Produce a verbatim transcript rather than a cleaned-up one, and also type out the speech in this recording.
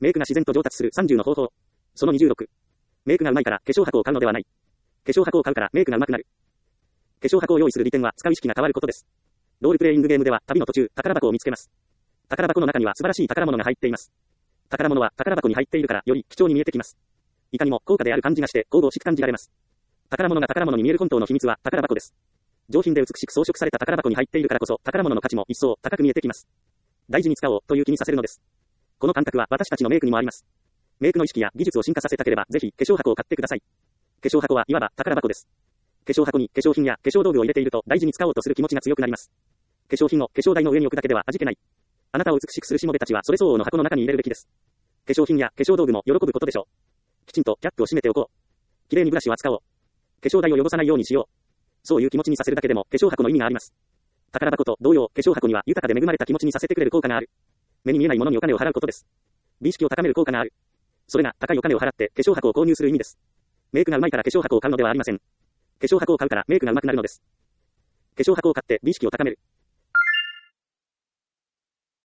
メイクが自然と上達するさんじゅうの方法。そのにじゅうろく。メイクがうまいから化粧箱を買うのではない。化粧箱を買うからメイクがうまくなる。化粧箱を用意する利点は使う意識が変わることです。ロールプレイングゲームでは旅の途中、宝箱を見つけます。宝箱の中には素晴らしい宝物が入っています。宝物は宝箱に入っているからより貴重に見えてきます。いかにも高価である感じがして神々しく感じられます。宝物が宝物に見える本当の秘密は宝箱です。上品で美しく装飾された宝箱に入っているからこそ宝物の価値も一層高く見えてきます。大事に使おうという気にさせるのです。この感覚は私たちのメイクにもあります。メイクの意識や技術を進化させたければぜひ化粧箱を買ってください。化粧箱はいわば宝箱です。化粧箱に化粧品や化粧道具を入れていると大事に使おうとする気持ちが強くなります。化粧品を化粧台の上に置くだけでは味気ない。あなたを美しくするしもべたちはそれ相応の箱の中に入れるべきです。化粧品や化粧道具も喜ぶことでしょう。きちんとキャップを閉めておこう。きれいにブラシを扱おう。化粧台を汚さないようにしよう。そういう気持ちにさせるだけでも化粧箱の意味があります。宝箱と同様、化粧箱には豊かで恵まれた気持ちにさせてくれる効果がある。目に見えないものにお金を払うことです。美意識を高める効果がある。それが高いお金を払って化粧箱を購入する意味です。メイクがうまいから化粧箱を買うのではありません。化粧箱を買うからメイクがうまくなるのです。化粧箱を買って美意識を高める。